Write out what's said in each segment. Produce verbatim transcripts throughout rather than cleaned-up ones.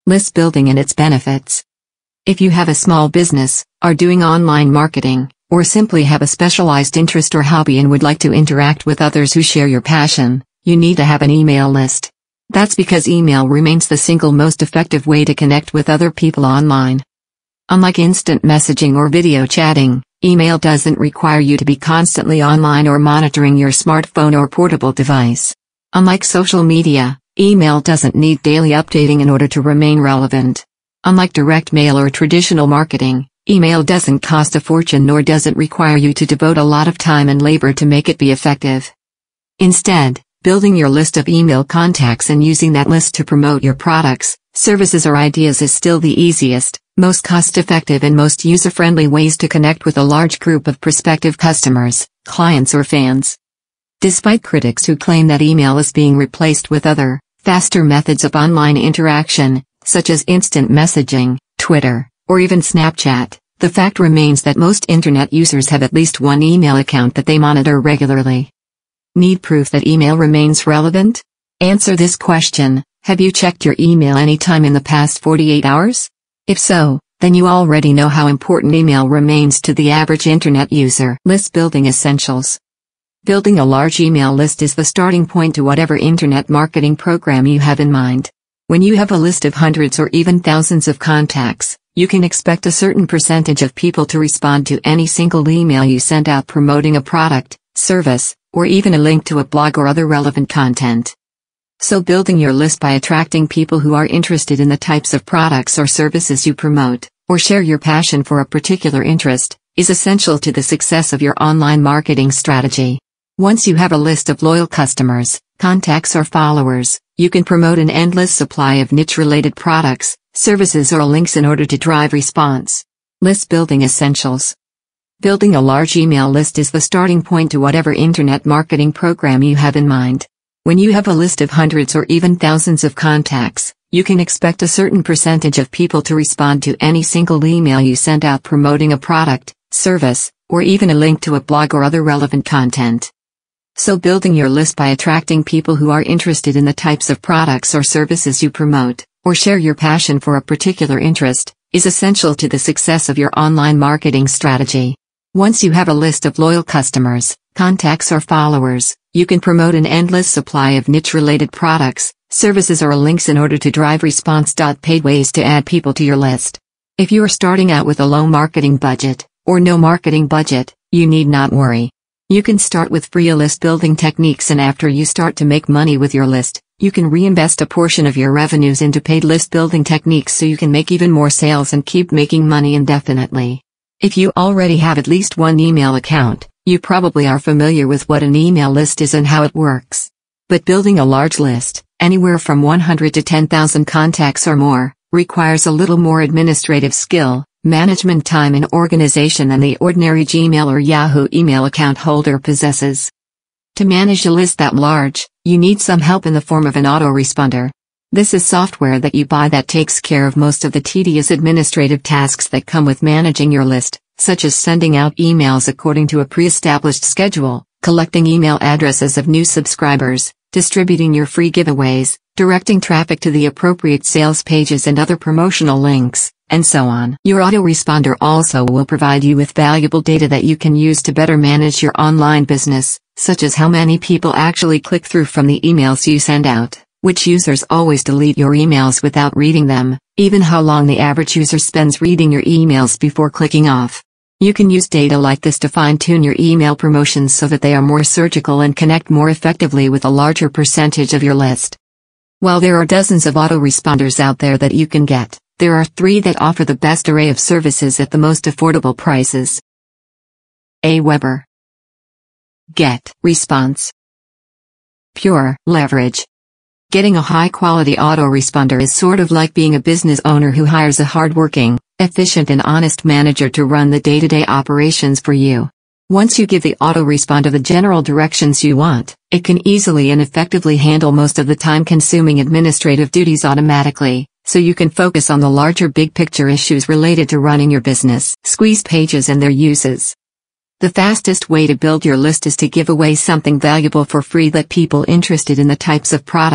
List building and its benefits. If you have a small business, are doing online marketing, or simply have a specialized interest or hobby and would like to interact with others who share your passion, you need to have an email list. That's because email remains the single most effective way to connect with other people online. Unlike instant messaging or video chatting, email doesn't require you to be constantly online or monitoring your smartphone or portable device. Unlike social media, email doesn't need daily updating in order to remain relevant. Unlike direct mail or traditional marketing, email doesn't cost a fortune nor does it require you to devote a lot of time and labor to make it be effective. Instead, building your list of email contacts and using that list to promote your products, services or ideas is still the easiest, most cost-effective and most user-friendly ways to connect with a large group of prospective customers, clients or fans. Despite critics who claim that email is being replaced with other, faster methods of online interaction, such as instant messaging, Twitter, or even Snapchat, the fact remains that most internet users have at least one email account that they monitor regularly. Need proof that email remains relevant? Answer this question: have you checked your email any time in the past forty-eight hours? If so, then you already know how important email remains to the average internet user. List building essentials. Building a large email list is the starting point to whatever internet marketing program you have in mind. When you have a list of hundreds or even thousands of contacts, you can expect a certain percentage of people to respond to any single email you send out promoting a product, service, or even a link to a blog or other relevant content. So building your list by attracting people who are interested in the types of products or services you promote, or share your passion for a particular interest, is essential to the success of your online marketing strategy. Once you have a list of loyal customers, contacts or followers, you can promote an endless supply of niche-related products, services or links in order to drive response. List building essentials. Building a large email list is the starting point to whatever internet marketing program you have in mind. When you have a list of hundreds or even thousands of contacts, you can expect a certain percentage of people to respond to any single email you send out promoting a product, service, or even a link to a blog or other relevant content. So building your list by attracting people who are interested in the types of products or services you promote, or share your passion for a particular interest, is essential to the success of your online marketing strategy. Once you have a list of loyal customers, contacts or followers, you can promote an endless supply of niche-related products, services or links in order to drive response. Paid ways to add people to your list. If you are starting out with a low marketing budget, or no marketing budget, you need not worry. You can start with free list building techniques, and after you start to make money with your list, you can reinvest a portion of your revenues into paid list building techniques so you can make even more sales and keep making money indefinitely. If you already have at least one email account, you probably are familiar with what an email list is and how it works. But building a large list, anywhere from one hundred to ten thousand contacts or more, requires a little more administrative skill, management time and organization than the ordinary Gmail or Yahoo email account holder possesses. To manage a list that large, you need some help in the form of an autoresponder. This is software that you buy that takes care of most of the tedious administrative tasks that come with managing your list, such as sending out emails according to a pre-established schedule, collecting email addresses of new subscribers, distributing your free giveaways, directing traffic to the appropriate sales pages and other promotional links, and so on. Your autoresponder also will provide you with valuable data that you can use to better manage your online business, such as how many people actually click through from the emails you send out, which users always delete your emails without reading them, even how long the average user spends reading your emails before clicking off. You can use data like this to fine-tune your email promotions so that they are more surgical and connect more effectively with a larger percentage of your list. While there are dozens of autoresponders out there that you can get, there are three that offer the best array of services at the most affordable prices. Aweber, GetResponse, Pure Leverage. Getting a high-quality autoresponder is sort of like being a business owner who hires a hard-working, efficient and honest manager to run the day-to-day operations for you. Once you give the autoresponder the general directions you want, it can easily and effectively handle most of the time-consuming administrative duties automatically, so you can focus on the larger big-picture issues related to running your business. Squeeze pages and their uses. The fastest way to build your list is to give away something valuable for free that people interested in the types of products,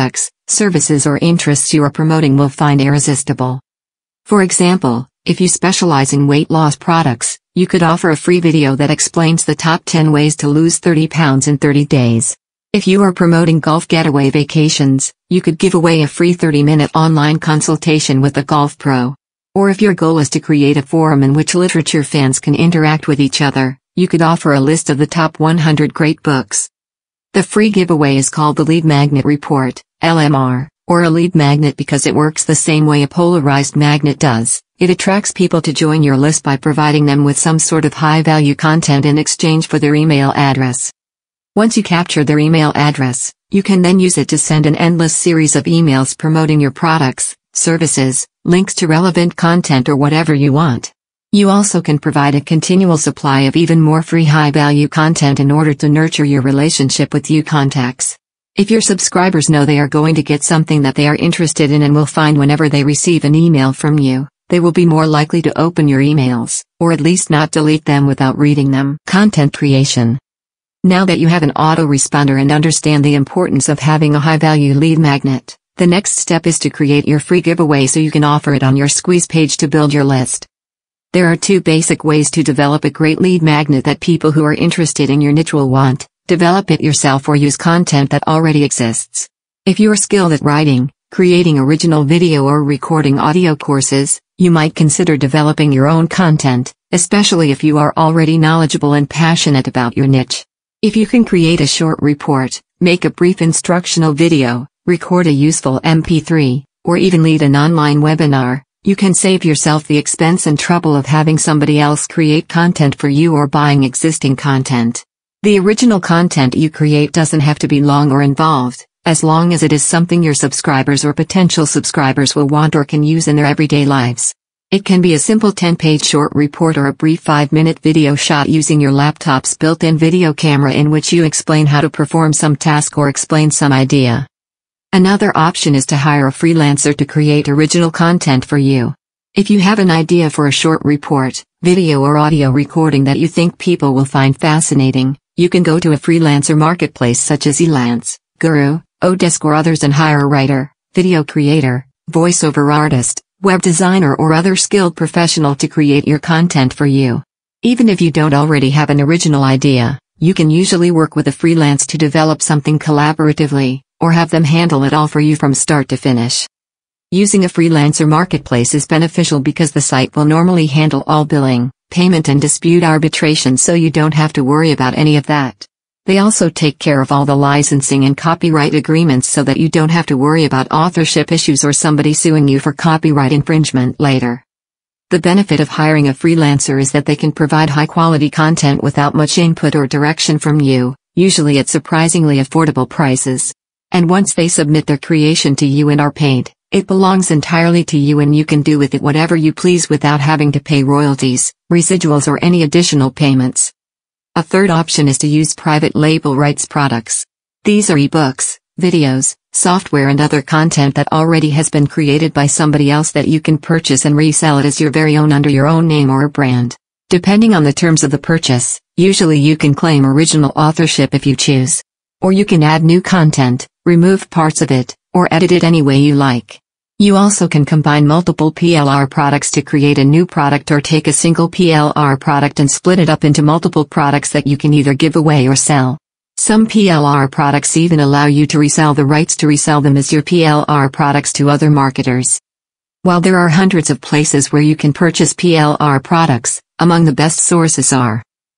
services or interests you are promoting will find irresistible. For example, if you specialize in weight loss products, you could offer a free video that explains the top ten ways to lose thirty pounds in thirty days. If you are promoting golf getaway vacations, you could give away a free thirty minute online consultation with a golf pro. Or if your goal is to create a forum in which literature fans can interact with each other, you could offer a list of the top one hundred great books. The free giveaway is called the Lead Magnet Report, L M R, or a lead magnet because it works the same way a polarized magnet does. It attracts people to join your list by providing them with some sort of high-value content in exchange for their email address. Once you capture their email address, you can then use it to send an endless series of emails promoting your products, services, links to relevant content or whatever you want. You also can provide a continual supply of even more free high-value content in order to nurture your relationship with you contacts. If your subscribers know they are going to get something that they are interested in and will find whenever they receive an email from you, they will be more likely to open your emails, or at least not delete them without reading them. Content creation. Now that you have an autoresponder and understand the importance of having a high-value lead magnet, the next step is to create your free giveaway so you can offer it on your squeeze page to build your list. There are two basic ways to develop a great lead magnet that people who are interested in your niche will want: develop it yourself or use content that already exists. If you are skilled at writing, creating original video or recording audio courses, you might consider developing your own content, especially if you are already knowledgeable and passionate about your niche. If you can create a short report, make a brief instructional video, record a useful M P three, or even lead an online webinar, you can save yourself the expense and trouble of having somebody else create content for you or buying existing content. The original content you create doesn't have to be long or involved, as long as it is something your subscribers or potential subscribers will want or can use in their everyday lives. It can be a simple ten page short report or a brief five minute video shot using your laptop's built-in video camera in which you explain how to perform some task or explain some idea. Another option is to hire a freelancer to create original content for you. If you have an idea for a short report, video or audio recording that you think people will find fascinating, you can go to a freelancer marketplace such as Elance, Guru, Odesk or others and hire a writer, video creator, voiceover artist, web designer or other skilled professional to create your content for you. Even if you don't already have an original idea, you can usually work with a freelance to develop something collaboratively, or have them handle it all for you from start to finish. Using a freelancer marketplace is beneficial because the site will normally handle all billing, payment and dispute arbitration, so you don't have to worry about any of that. They also take care of all the licensing and copyright agreements so that you don't have to worry about authorship issues or somebody suing you for copyright infringement later. The benefit of hiring a freelancer is that they can provide high-quality content without much input or direction from you, usually at surprisingly affordable prices. And once they submit their creation to you and are paid, it belongs entirely to you and you can do with it whatever you please without having to pay royalties, residuals or any additional payments. A third option is to use private label rights products. These are ebooks, videos, software and other content that already has been created by somebody else that you can purchase and resell it as your very own under your own name or brand. Depending on the terms of the purchase, usually you can claim original authorship if you choose. Or you can add new content, remove parts of it, or edit it any way you like. You also can combine multiple P L R products to create a new product or take a single P L R product and split it up into multiple products that you can either give away or sell. Some P L R products even allow you to resell the rights to resell them as your P L R products to other marketers. While there are hundreds of places where you can purchase P L R products, among the best sources are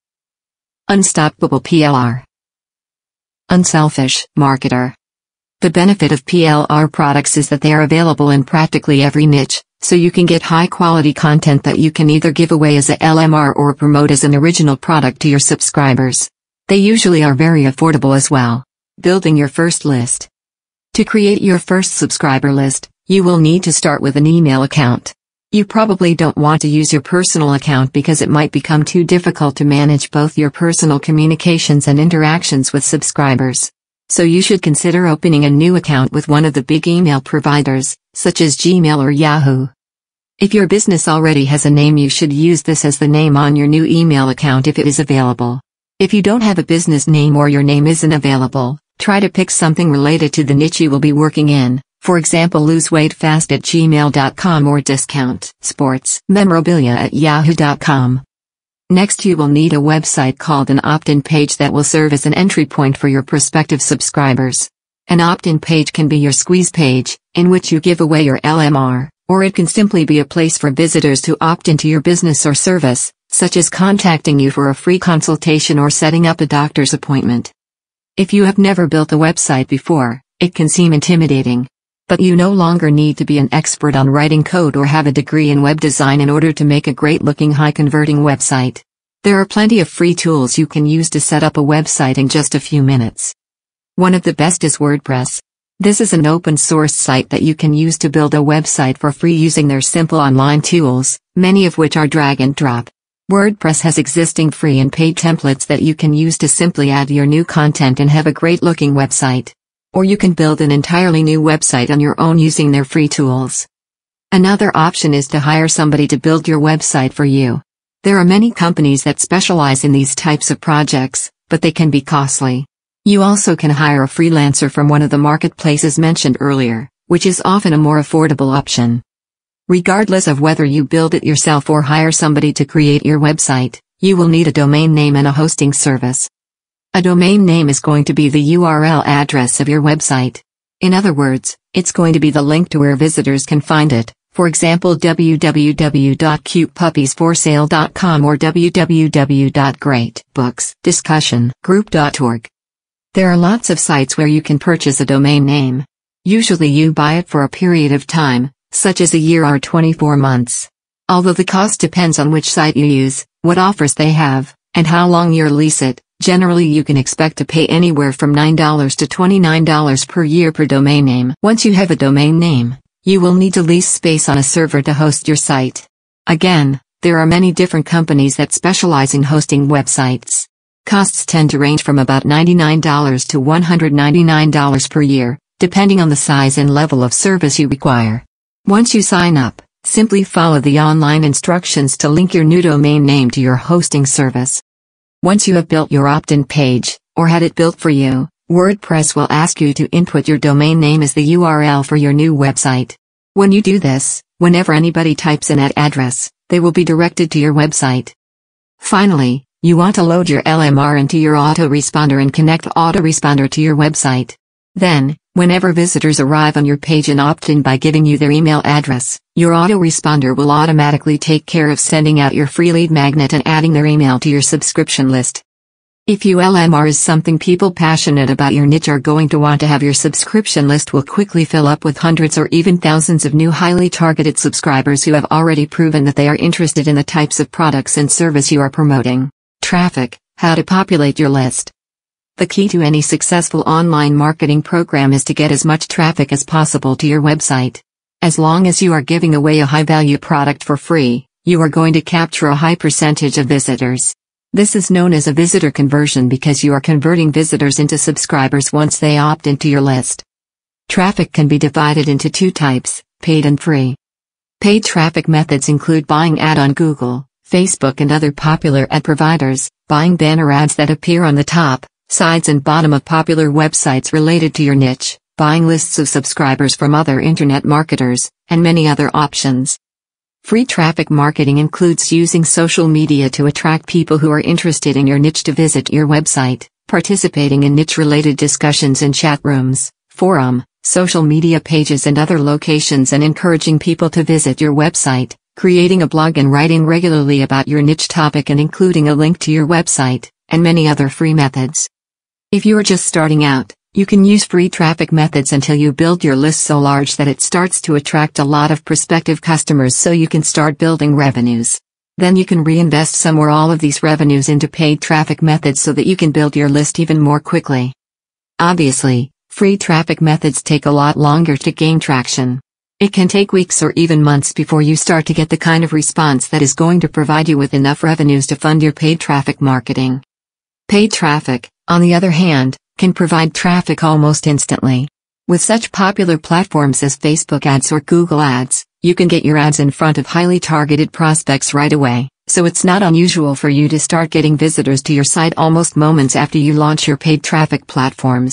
Unstoppable P L R, Unselfish Marketer. The benefit of P L R products is that they are available in practically every niche, so you can get high-quality content that you can either give away as a L M R or promote as an original product to your subscribers. They usually are very affordable as well. Building your first list. To create your first subscriber list, you will need to start with an email account. You probably don't want to use your personal account because it might become too difficult to manage both your personal communications and interactions with subscribers. So you should consider opening a new account with one of the big email providers, such as Gmail or Yahoo. If your business already has a name, you should use this as the name on your new email account if it is available. If you don't have a business name or your name isn't available, Try to pick something related to the niche you will be working in, for example lose weight fast at gmail dot com or discount sports memorabilia at yahoo dot com. Next you will need a website called an opt-in page that will serve as an entry point for your prospective subscribers. An opt-in page can be your squeeze page, in which you give away your L M R, or it can simply be a place for visitors to opt into your business or service, such as contacting you for a free consultation or setting up a doctor's appointment. If you have never built a website before, it can seem intimidating. But you no longer need to be an expert on writing code or have a degree in web design in order to make a great-looking high-converting website. There are plenty of free tools you can use to set up a website in just a few minutes. One of the best is WordPress. This is an open-source site that you can use to build a website for free using their simple online tools, many of which are drag and drop. WordPress has existing free and paid templates that you can use to simply add your new content and have a great-looking website. Or you can build an entirely new website on your own using their free tools. Another option is to hire somebody to build your website for you. There are many companies that specialize in these types of projects, but they can be costly. You also can hire a freelancer from one of the marketplaces mentioned earlier, which is often a more affordable option. Regardless of whether you build it yourself or hire somebody to create your website, you will need a domain name and a hosting service. A domain name is going to be the U R L address of your website. In other words, it's going to be the link to where visitors can find it, for example w w w dot cute puppies for sale dot com or w w w dot great books discussion group dot org. There are lots of sites where you can purchase a domain name. Usually you buy it for a period of time, such as a year or twenty-four months. Although the cost depends on which site you use, what offers they have, and how long you'll lease it. Generally you can expect to pay anywhere from nine dollars to twenty-nine dollars per year per domain name. Once you have a domain name, you will need to lease space on a server to host your site. Again, there are many different companies that specialize in hosting websites. Costs tend to range from about ninety-nine dollars to one hundred ninety-nine dollars per year, depending on the size and level of service you require. Once you sign up, simply follow the online instructions to link your new domain name to your hosting service. Once you have built your opt-in page, or had it built for you, WordPress will ask you to input your domain name as the U R L for your new website. When you do this, whenever anybody types in that address, they will be directed to your website. Finally, you want to load your L M R into your autoresponder and connect autoresponder to your website. Then, whenever visitors arrive on your page and opt in by giving you their email address, your autoresponder will automatically take care of sending out your free lead magnet and adding their email to your subscription list. If your L M R is something people passionate about your niche are going to want to have, your subscription list will quickly fill up with hundreds or even thousands of new highly targeted subscribers who have already proven that they are interested in the types of products and service you are promoting. Traffic, how to populate your list. The key to any successful online marketing program is to get as much traffic as possible to your website. As long as you are giving away a high-value product for free, you are going to capture a high percentage of visitors. This is known as a visitor conversion because you are converting visitors into subscribers once they opt into your list. Traffic can be divided into two types, paid and free. Paid traffic methods include buying ad on Google, Facebook and other popular ad providers, buying banner ads that appear on the top, sides and bottom of popular websites related to your niche, buying lists of subscribers from other internet marketers, and many other options. Free traffic marketing includes using social media to attract people who are interested in your niche to visit your website, participating in niche-related discussions in chat rooms, forum, social media pages and other locations, and encouraging people to visit your website, creating a blog and writing regularly about your niche topic and including a link to your website, and many other free methods. If you are just starting out, you can use free traffic methods until you build your list so large that it starts to attract a lot of prospective customers so you can start building revenues. Then you can reinvest some or all of these revenues into paid traffic methods so that you can build your list even more quickly. Obviously, free traffic methods take a lot longer to gain traction. It can take weeks or even months before you start to get the kind of response that is going to provide you with enough revenues to fund your paid traffic marketing. Paid traffic, on the other hand, can provide traffic almost instantly. With such popular platforms as Facebook ads or Google ads, you can get your ads in front of highly targeted prospects right away, so it's not unusual for you to start getting visitors to your site almost moments after you launch your paid traffic platforms.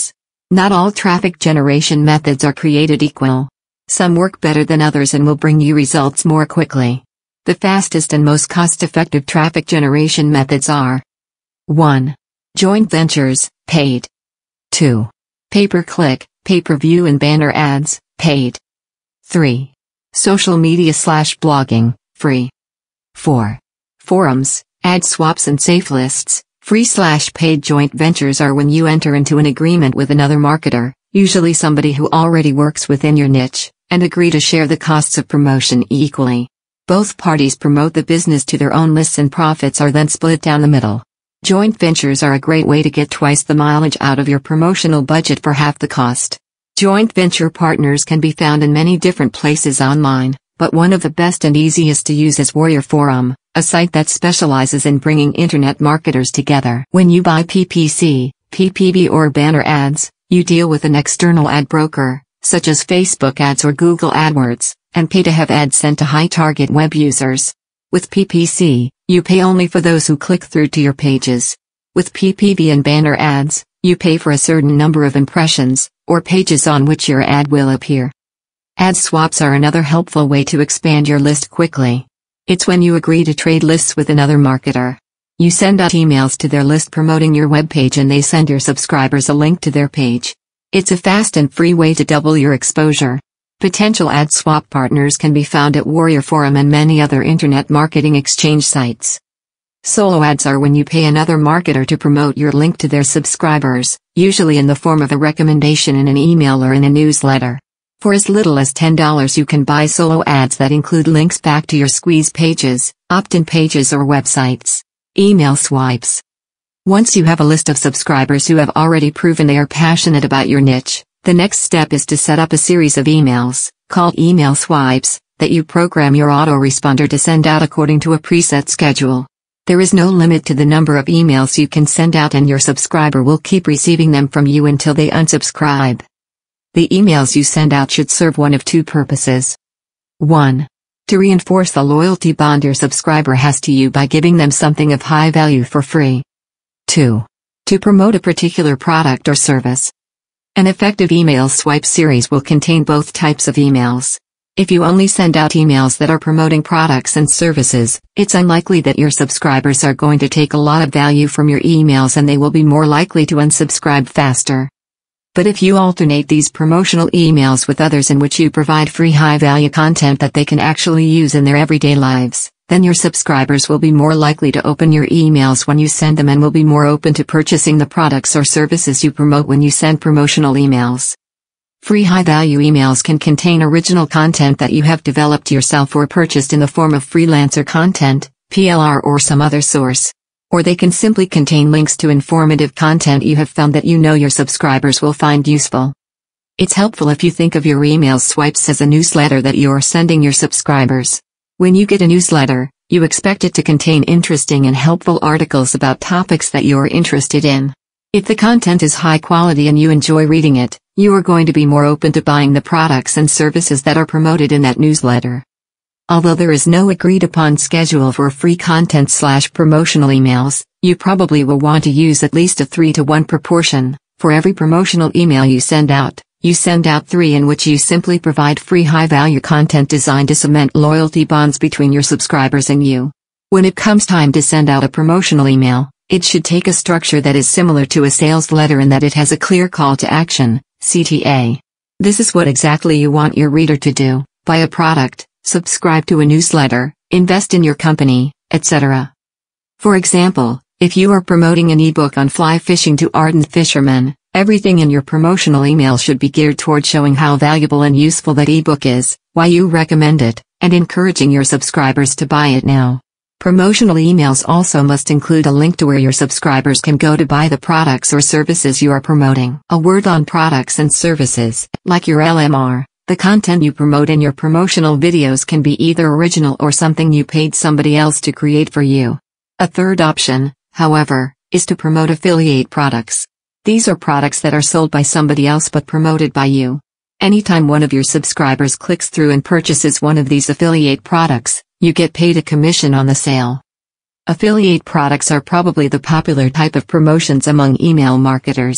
Not all traffic generation methods are created equal. Some work better than others and will bring you results more quickly. The fastest and most cost-effective traffic generation methods are: one. Joint ventures, paid. two. Pay-per-click, pay-per-view and banner ads, paid. three. Social media slash blogging, free. four. Forums, ad swaps and safe lists, free slash paid. Joint ventures are when you enter into an agreement with another marketer, usually somebody who already works within your niche, and agree to share the costs of promotion equally. Both parties promote the business to their own lists and profits are then split down the middle. Joint ventures are a great way to get twice the mileage out of your promotional budget for half the cost. Joint venture partners can be found in many different places online, but one of the best and easiest to use is Warrior Forum, a site that specializes in bringing internet marketers together. When you buy P P C, P P V or banner ads, you deal with an external ad broker, such as Facebook Ads or Google AdWords, and pay to have ads sent to high target web users. With P P C, you pay only for those who click through to your pages. With P P V and banner ads, you pay for a certain number of impressions, or pages on which your ad will appear. Ad swaps are another helpful way to expand your list quickly. It's when you agree to trade lists with another marketer. You send out emails to their list promoting your webpage and they send your subscribers a link to their page. It's a fast and free way to double your exposure. Potential ad swap partners can be found at Warrior Forum and many other internet marketing exchange sites. Solo ads are when you pay another marketer to promote your link to their subscribers, usually in the form of a recommendation in an email or in a newsletter. For as little as ten dollars you can buy solo ads that include links back to your squeeze pages, opt-in pages or websites. Email swipes. Once you have a list of subscribers who have already proven they are passionate about your niche, the next step is to set up a series of emails, called email swipes, that you program your autoresponder to send out according to a preset schedule. There is no limit to the number of emails you can send out and your subscriber will keep receiving them from you until they unsubscribe. The emails you send out should serve one of two purposes. one. To reinforce the loyalty bond your subscriber has to you by giving them something of high value for free. two. To promote a particular product or service. An effective email swipe series will contain both types of emails. If you only send out emails that are promoting products and services, it's unlikely that your subscribers are going to take a lot of value from your emails and they will be more likely to unsubscribe faster. But if you alternate these promotional emails with others in which you provide free high-value content that they can actually use in their everyday lives, then your subscribers will be more likely to open your emails when you send them and will be more open to purchasing the products or services you promote when you send promotional emails. Free high-value emails can contain original content that you have developed yourself or purchased in the form of freelancer content, P L R or some other source. Or they can simply contain links to informative content you have found that you know your subscribers will find useful. It's helpful if you think of your email swipes as a newsletter that you are sending your subscribers. When you get a newsletter, you expect it to contain interesting and helpful articles about topics that you are interested in. If the content is high quality and you enjoy reading it, you are going to be more open to buying the products and services that are promoted in that newsletter. Although there is no agreed upon schedule for free content slash promotional emails, you probably will want to use at least a three to one proportion. For every promotional email you send out, you send out three in which you simply provide free high-value content designed to cement loyalty bonds between your subscribers and you. When it comes time to send out a promotional email, it should take a structure that is similar to a sales letter in that it has a clear call to action, C T A. This is what exactly you want your reader to do: buy a product, subscribe to a newsletter, invest in your company, et cetera. For example, if you are promoting an ebook on fly fishing to ardent fishermen, everything in your promotional email should be geared toward showing how valuable and useful that ebook is, why you recommend it, and encouraging your subscribers to buy it now. Promotional emails also must include a link to where your subscribers can go to buy the products or services you are promoting. A word on products and services, like your L M R. The content you promote in your promotional videos can be either original or something you paid somebody else to create for you. A third option, however, is to promote affiliate products. These are products that are sold by somebody else but promoted by you. Anytime one of your subscribers clicks through and purchases one of these affiliate products, you get paid a commission on the sale. Affiliate products are probably the popular type of promotions among email marketers.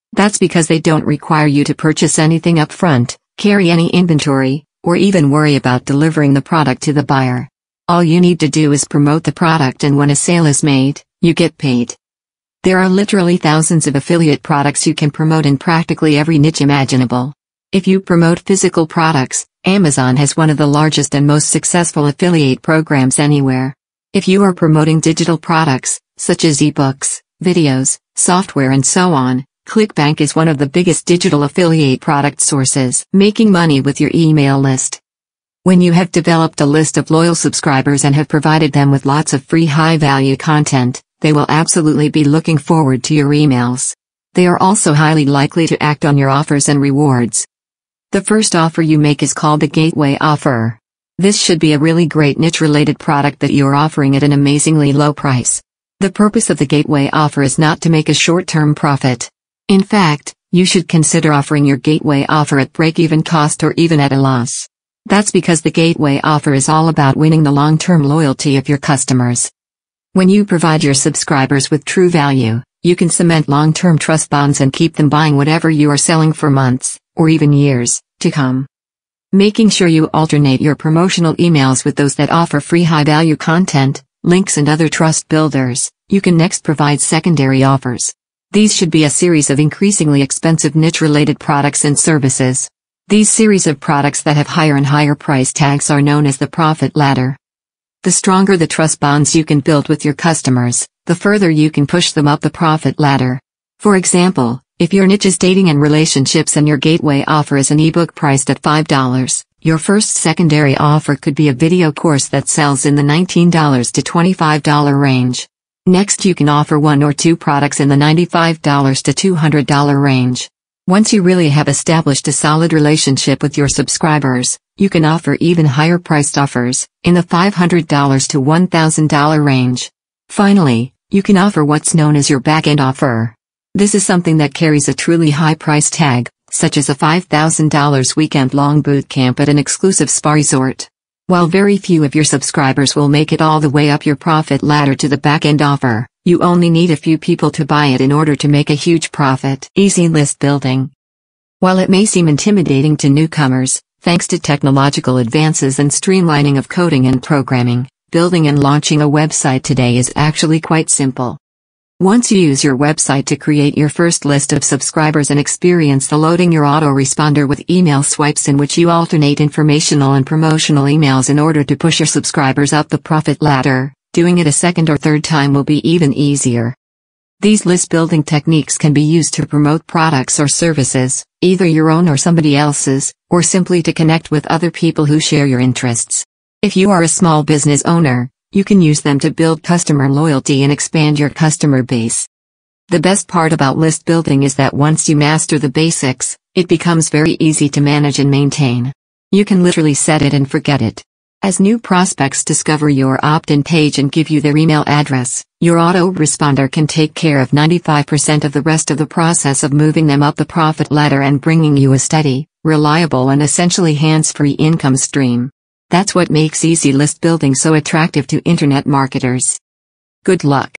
That's because they don't require you to purchase anything up front, carry any inventory, or even worry about delivering the product to the buyer. All you need to do is promote the product, and when a sale is made, you get paid. There are literally thousands of affiliate products you can promote in practically every niche imaginable. If you promote physical products, Amazon has one of the largest and most successful affiliate programs anywhere. If you are promoting digital products, such as ebooks, videos, software and so on, ClickBank is one of the biggest digital affiliate product sources. Making money with your email list. When you have developed a list of loyal subscribers and have provided them with lots of free high-value content, they will absolutely be looking forward to your emails. They are also highly likely to act on your offers and rewards. The first offer you make is called the Gateway Offer. This should be a really great niche-related product that you are offering at an amazingly low price. The purpose of the Gateway Offer is not to make a short-term profit. In fact, you should consider offering your Gateway Offer at break-even cost or even at a loss. That's because the Gateway Offer is all about winning the long-term loyalty of your customers. When you provide your subscribers with true value, you can cement long-term trust bonds and keep them buying whatever you are selling for months, or even years, to come. Making sure you alternate your promotional emails with those that offer free high-value content, links and other trust builders, you can next provide secondary offers. These should be a series of increasingly expensive niche-related products and services. These series of products that have higher and higher price tags are known as the profit ladder. The stronger the trust bonds you can build with your customers, the further you can push them up the profit ladder. For example, if your niche is dating and relationships and your Gateway Offer is an ebook priced at five dollars, your first secondary offer could be a video course that sells in the nineteen to twenty-five dollars range. Next, you can offer one or two products in the ninety-five to two hundred dollars range. Once you really have established a solid relationship with your subscribers, you can offer even higher priced offers, in the five hundred to one thousand dollars range. Finally, you can offer what's known as your back-end offer. This is something that carries a truly high price tag, such as a five thousand dollars weekend-long boot camp at an exclusive spa resort. While very few of your subscribers will make it all the way up your profit ladder to the back-end offer, you only need a few people to buy it in order to make a huge profit. Easy list building. While it may seem intimidating to newcomers, thanks to technological advances and streamlining of coding and programming, building and launching a website today is actually quite simple. Once you use your website to create your first list of subscribers and experience the loading your autoresponder with email swipes in which you alternate informational and promotional emails in order to push your subscribers up the profit ladder, doing it a second or third time will be even easier. These list building techniques can be used to promote products or services, either your own or somebody else's, or simply to connect with other people who share your interests. If you are a small business owner, you can use them to build customer loyalty and expand your customer base. The best part about list building is that once you master the basics, it becomes very easy to manage and maintain. You can literally set it and forget it. As new prospects discover your opt-in page and give you their email address, your autoresponder can take care of ninety-five percent of the rest of the process of moving them up the profit ladder and bringing you a steady, reliable and essentially hands-free income stream. That's what makes easy list building so attractive to internet marketers. Good luck.